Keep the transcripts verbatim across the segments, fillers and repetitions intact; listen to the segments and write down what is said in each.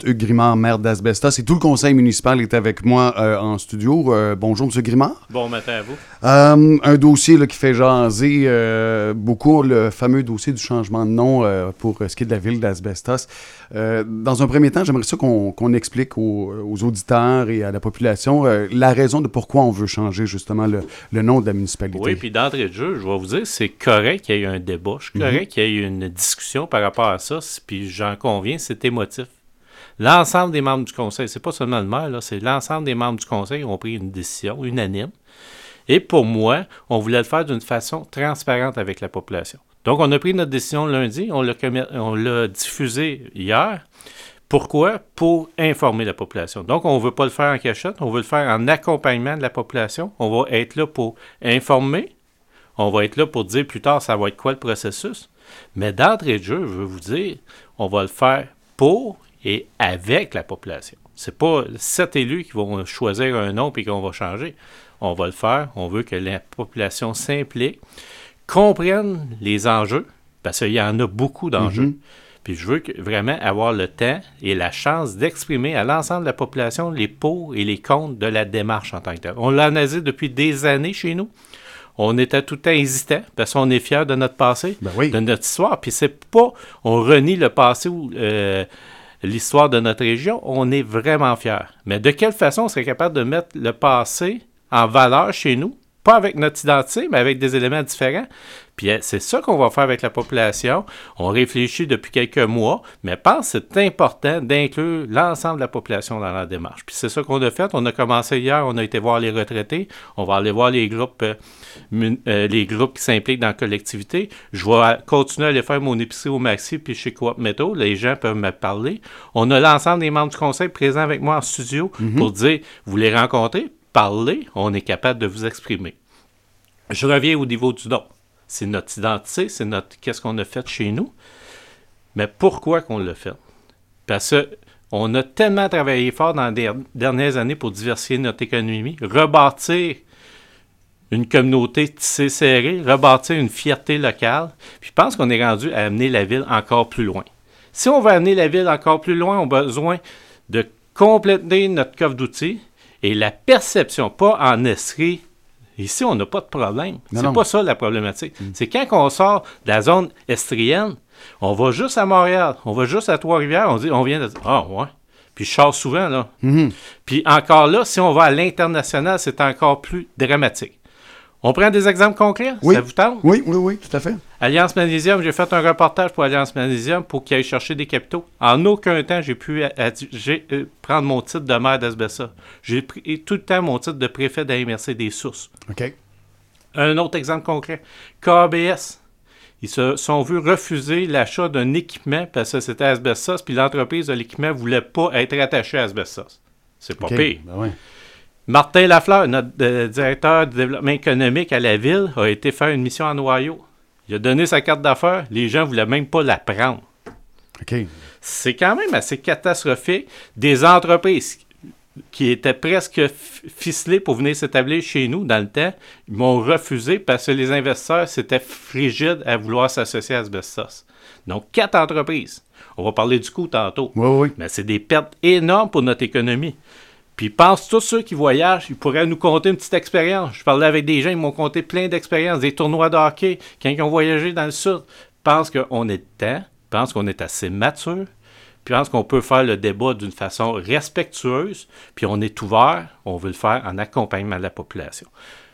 Hugues Grimard, maire d'Asbestos, et tout le conseil municipal est avec moi euh, en studio. Euh, bonjour, M. Grimard. Bon matin à vous. Euh, un dossier là, qui fait jaser euh, beaucoup, le fameux dossier du changement de nom euh, pour ce qui est de la ville d'Asbestos. Euh, dans un premier temps, j'aimerais ça qu'on, qu'on explique aux, aux auditeurs et à la population euh, la raison de pourquoi on veut changer justement le, le nom de la municipalité. Oui, puis d'entrée de jeu, je vais vous dire, c'est correct qu'il y ait eu un débat, c'est correct mm-hmm. qu'il y ait eu une discussion par rapport à ça, puis j'en conviens, c'est émotif. L'ensemble des membres du conseil, c'est pas seulement le maire, là, c'est l'ensemble des membres du conseil qui ont pris une décision unanime. Et pour moi, on voulait le faire d'une façon transparente avec la population. Donc, on a pris notre décision lundi, on l'a, on l'a diffusé hier. Pourquoi? Pour informer la population. Donc, on ne veut pas le faire en cachette, on veut le faire en accompagnement de la population. On va être là pour informer, on va être là pour dire plus tard ça va être quoi le processus. Mais d'entrée de jeu, je veux vous dire, on va le faire pour et avec la population. C'est pas sept élus qui vont choisir un nom et qu'on va changer. On va le faire. On veut que la population s'implique, comprenne les enjeux, parce qu'il y en a beaucoup d'enjeux. Mm-hmm. Puis je veux que, vraiment avoir le temps et la chance d'exprimer à l'ensemble de la population les pour et les contre de la démarche en tant que telle. On l'a analysé depuis des années chez nous. On était tout le temps hésitant parce qu'on est fiers de notre passé, ben oui. de notre histoire. Puis c'est pas, on renie le passé ou euh, l'histoire de notre région, on est vraiment fiers. Mais de quelle façon on serait capable de mettre le passé en valeur chez nous? Pas avec notre identité, mais avec des éléments différents. Puis c'est ça qu'on va faire avec la population. On réfléchit depuis quelques mois, mais pense que c'est important d'inclure l'ensemble de la population dans la démarche. Puis c'est ça qu'on a fait. On a commencé hier, on a été voir les retraités. On va aller voir les groupes, euh, euh, les groupes qui s'impliquent dans la collectivité. Je vais continuer à aller faire mon épicerie au Maxi puis chez Coop Métaux. Les gens peuvent me parler. On a l'ensemble des membres du conseil présents avec moi en studio mm-hmm. pour dire, vous les rencontrez, parler, on est capable de vous exprimer. Je reviens au niveau du nom. C'est notre identité, c'est notre qu'est-ce qu'on a fait chez nous. Mais pourquoi qu'on l'a fait? Parce qu'on a tellement travaillé fort dans les dernières années pour diversifier notre économie, rebâtir une communauté tissée serrée, rebâtir une fierté locale. Puis je pense qu'on est rendu à amener la ville encore plus loin. Si on veut amener la ville encore plus loin, on a besoin de compléter notre coffre d'outils et la perception, pas en esprit. Ici, on n'a pas de problème. Non, c'est non. pas ça la problématique. Mm. C'est quand on sort de la zone estrienne, on va juste à Montréal, on va juste à Trois-Rivières, on dit, on vient de dire, ah ouais. Puis je sors souvent, là. Mm-hmm. Puis encore là, si on va à l'international, c'est encore plus dramatique. On prend des exemples concrets? Oui. Ça vous tente? Oui, oui, oui, tout à fait. Alliance Magnésium, j'ai fait un reportage pour Alliance Magnésium pour qu'ils aillent chercher des capitaux. En aucun temps, j'ai pu a, a, j'ai, euh, prendre mon titre de maire d'Asbestos. J'ai pris tout le temps mon titre de préfet d'A M R C des sources. OK. Un autre exemple concret. K A B S. Ils se sont vus refuser l'achat d'un équipement parce que c'était Asbestos, puis l'entreprise de l'équipement ne voulait pas être attachée à Asbestos. C'est pas okay. pire. Ben ouais. Martin Lafleur, notre euh, directeur du développement économique à la ville, a été faire une mission en Ohio. Il a donné sa carte d'affaires. Les gens ne voulaient même pas la prendre. OK. C'est quand même assez catastrophique. Des entreprises qui étaient presque ficelées pour venir s'établir chez nous dans le temps, ils m'ont refusé parce que les investisseurs, c'était frigide à vouloir s'associer à Asbestos. Donc, quatre entreprises. On va parler du coût tantôt. Oui, oui. Mais c'est des pertes énormes pour notre économie. Puis pense tous ceux qui voyagent, ils pourraient nous conter une petite expérience. Je parlais avec des gens, ils m'ont conté plein d'expériences, des tournois de hockey, quand ils ont voyagé dans le sud. Pense qu'on est de temps, pense qu'on est assez mature, puis pense qu'on peut faire le débat d'une façon respectueuse, puis on est ouvert, on veut le faire en accompagnement de la population.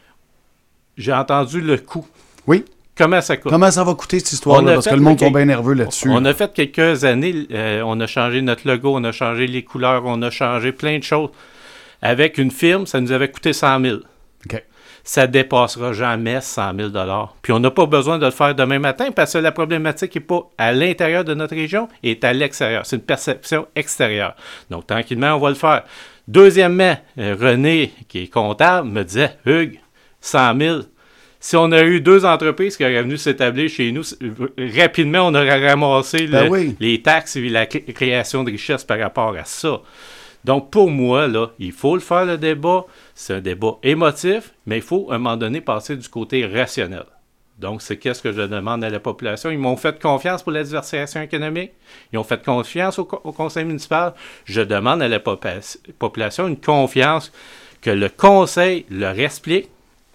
J'ai entendu le coût. Oui. Comment ça coûte? Comment ça va coûter cette histoire-là? Parce que le monde est bien nerveux là-dessus. On a fait quelques années, euh, on a changé notre logo, on a changé les couleurs, on a changé plein de choses. Avec une firme, ça nous avait coûté cent mille. OK. Ça ne dépassera jamais cent mille dollars. Puis on n'a pas besoin de le faire demain matin parce que la problématique n'est pas à l'intérieur de notre région, elle est à l'extérieur. C'est une perception extérieure. Donc, tranquillement, on va le faire. Deuxièmement, euh, René, qui est comptable, me disait, Hugues, cent mille. Si on a eu deux entreprises qui auraient venu s'établir chez nous, rapidement, on aurait ramassé le, ben oui. les taxes et la création de richesse par rapport à ça. Donc, pour moi, là, il faut le faire, le débat. C'est un débat émotif, mais il faut, à un moment donné, passer du côté rationnel. Donc, c'est qu'est-ce que je demande à la population. Ils m'ont fait confiance pour la diversification économique. Ils ont fait confiance au, co- au conseil municipal. Je demande à la pop- population une confiance que le conseil leur explique,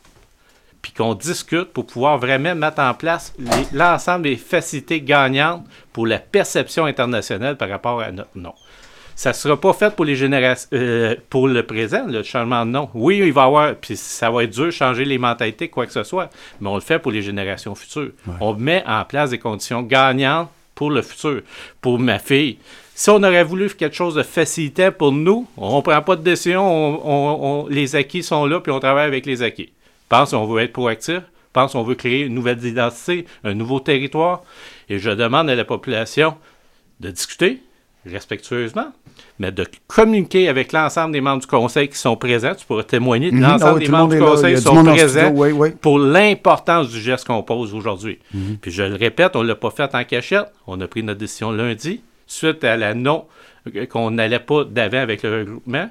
puis qu'on discute pour pouvoir vraiment mettre en place les- l'ensemble des facilités gagnantes pour la perception internationale par rapport à notre nom. Ça ne sera pas fait pour les générations, euh, pour le présent, le changement de nom. Oui, il va y avoir, puis ça va être dur de changer les mentalités, quoi que ce soit, mais on le fait pour les générations futures. Ouais. On met en place des conditions gagnantes pour le futur. Pour ma fille, si on aurait voulu quelque chose de facilitant pour nous, on ne prend pas de décision, on, on, on, les acquis sont là, puis on travaille avec les acquis. Pense qu'on veut être proactif, pense qu'on veut créer une nouvelle identité, un nouveau territoire, et je demande à la population de discuter respectueusement, mais de communiquer avec l'ensemble des membres du conseil qui sont présents. Tu pourras témoigner de l'ensemble mm-hmm. oh, des membres du conseil qui sont présents oui, oui. pour l'importance du geste qu'on pose aujourd'hui. Mm-hmm. Puis je le répète, on ne l'a pas fait en cachette. On a pris notre décision lundi, suite à la non, qu'on n'allait pas d'avant avec le regroupement.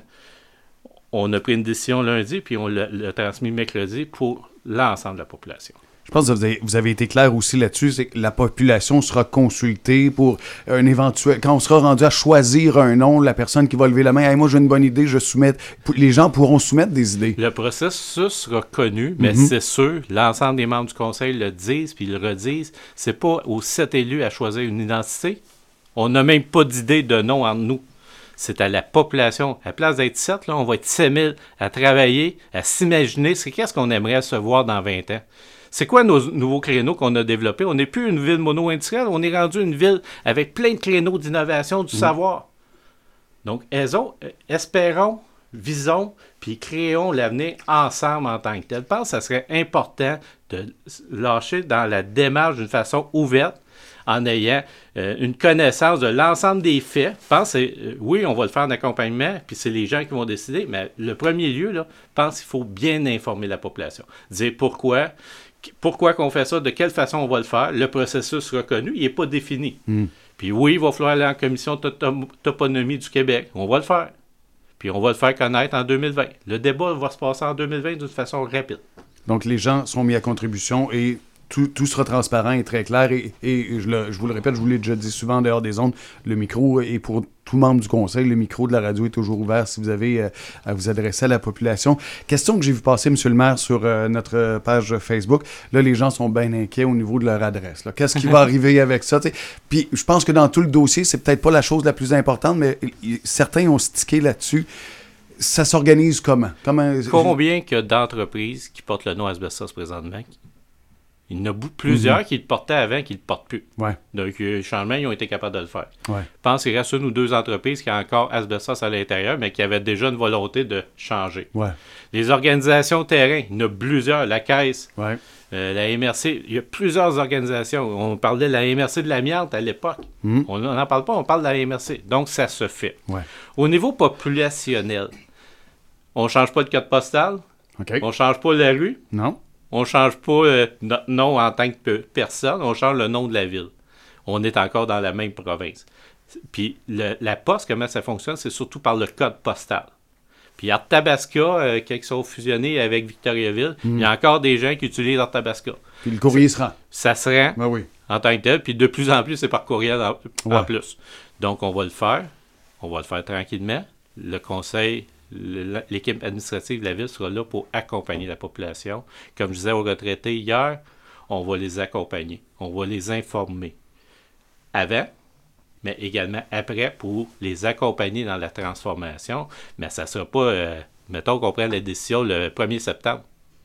On a pris une décision lundi, puis on l'a, l'a transmis mercredi pour l'ensemble de la population. Je pense que vous avez, vous avez été clair aussi là-dessus, c'est que la population sera consultée pour un éventuel... Quand on sera rendu à choisir un nom, la personne qui va lever la main, hey, « moi j'ai une bonne idée, je soumets... » Les gens pourront soumettre des idées. Le processus sera connu, mais mm-hmm. c'est sûr, l'ensemble des membres du conseil le disent, puis ils le redisent, c'est pas aux sept élus à choisir une identité. On n'a même pas d'idée de nom entre nous. C'est à la population. À la place d'être sept, là, on va être sept mille à travailler, à s'imaginer, c'est qu'est-ce qu'on aimerait se voir dans vingt ans. C'est quoi nos nouveaux créneaux qu'on a développés? On n'est plus une ville mono-industrielle, on est rendu une ville avec plein de créneaux d'innovation, du mmh. savoir. Donc, aisons, espérons, visons, puis créons l'avenir ensemble en tant que tel. Je pense que ça serait important de lâcher dans la démarche d'une façon ouverte, en ayant euh, une connaissance de l'ensemble des faits. Je pense que, euh, oui, on va le faire en accompagnement, puis c'est les gens qui vont décider, mais le premier lieu, là, je pense qu'il faut bien informer la population. Dire pourquoi, pourquoi qu'on fait ça, de quelle façon on va le faire. Le processus reconnu, il n'est pas défini. Mm. Puis oui, il va falloir aller en commission de toponymie du Québec. On va le faire. Puis on va le faire connaître en deux mille vingt. Le débat va se passer en deux mille vingt d'une façon rapide. Donc les gens sont mis à contribution et Tout, tout sera transparent et très clair. Et, et je, le, je vous le répète, je vous l'ai déjà dit souvent en dehors des ondes, le micro, et pour tout membre du conseil, le micro de la radio est toujours ouvert si vous avez euh, à vous adresser à la population. Question que j'ai vu passer, M. le maire, sur euh, notre page Facebook. Là, les gens sont bien inquiets au niveau de leur adresse. Là. Qu'est-ce qui va arriver avec ça? T'sais? Puis je pense que dans tout le dossier, c'est peut-être pas la chose la plus importante, mais y, certains ont stické là-dessus. Ça s'organise comment? comment Combien que d'entreprises qui portent le nom Asbestos présentement? Il y en a plusieurs mm-hmm. qui le portaient avant qui ne le portent plus. Ouais. Donc, le changement, ils ont été capables de le faire. Ouais. Je pense qu'il reste une ou deux entreprises qui ont encore Asbestos à l'intérieur, mais qui avaient déjà une volonté de changer. Ouais. Les organisations terrain, il y en a plusieurs. La Caisse, ouais. euh, la M R C, il y a plusieurs organisations. On parlait de la M R C de l'amiante à l'époque. Mm. On n'en parle pas, on parle de la M R C. Donc, ça se fait. Ouais. Au niveau populationnel, on ne change pas de code postal. Okay. On ne change pas la rue. Non. On ne change pas euh, notre nom en tant que personne, on change le nom de la ville. On est encore dans la même province. Puis le, la poste, comment ça fonctionne, c'est surtout par le code postal. Puis Arthabasca, euh, quand ils sont fusionnés avec Victoriaville, il mm. y a encore des gens qui utilisent Arthabasca. Puis le courrier se rend. Ça se rend ben oui. en tant que tel, puis de plus en plus, c'est par courriel en, ouais. en plus. Donc, on va le faire. On va le faire tranquillement. Le conseil... L'équipe administrative de la ville sera là pour accompagner la population. Comme je disais aux retraités hier, on va les accompagner, on va les informer avant, mais également après pour les accompagner dans la transformation. Mais ça ne sera pas, euh, mettons qu'on prenne la décision le premier septembre.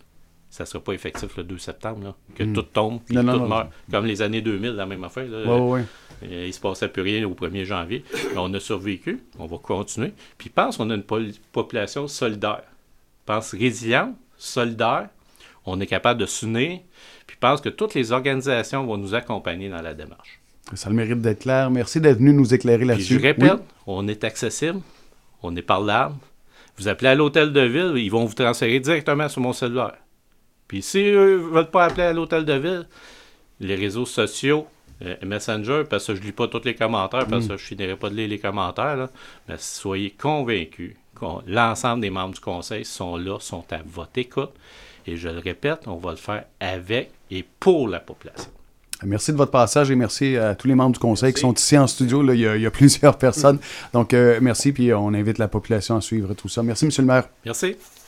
Ça ne sera pas effectif le deux septembre, là, que mmh. tout tombe et tout non, meurt. Non. Comme les années deux mille, la même affaire. Là, ouais, ouais. Il ne se passait plus rien au premier janvier. Mais on a survécu, on va continuer. Puis je pense qu'on a une pol- population solidaire. Je pense résiliente, solidaire. On est capable de s'unir. Puis je pense que toutes les organisations vont nous accompagner dans la démarche. Ça a le mérite d'être clair. Merci d'être venu nous éclairer là-dessus. Puis je répète, oui. on est accessible, on est parlable. Vous appelez à l'hôtel de ville, ils vont vous transférer directement sur mon cellulaire. Puis si eux ne veulent pas appeler à l'hôtel de ville, les réseaux sociaux Euh, Messenger, parce que je ne lis pas tous les commentaires, parce que je ne finirai pas de lire les commentaires, là, mais soyez convaincus que l'ensemble des membres du conseil sont là, sont à votre écoute. Et je le répète, on va le faire avec et pour la population. Merci de votre passage et merci à tous les membres du conseil merci. Qui sont ici en studio. Là, il, y a, il y a plusieurs personnes. Donc, euh, merci, puis on invite la population à suivre tout ça. Merci, M. le maire. Merci.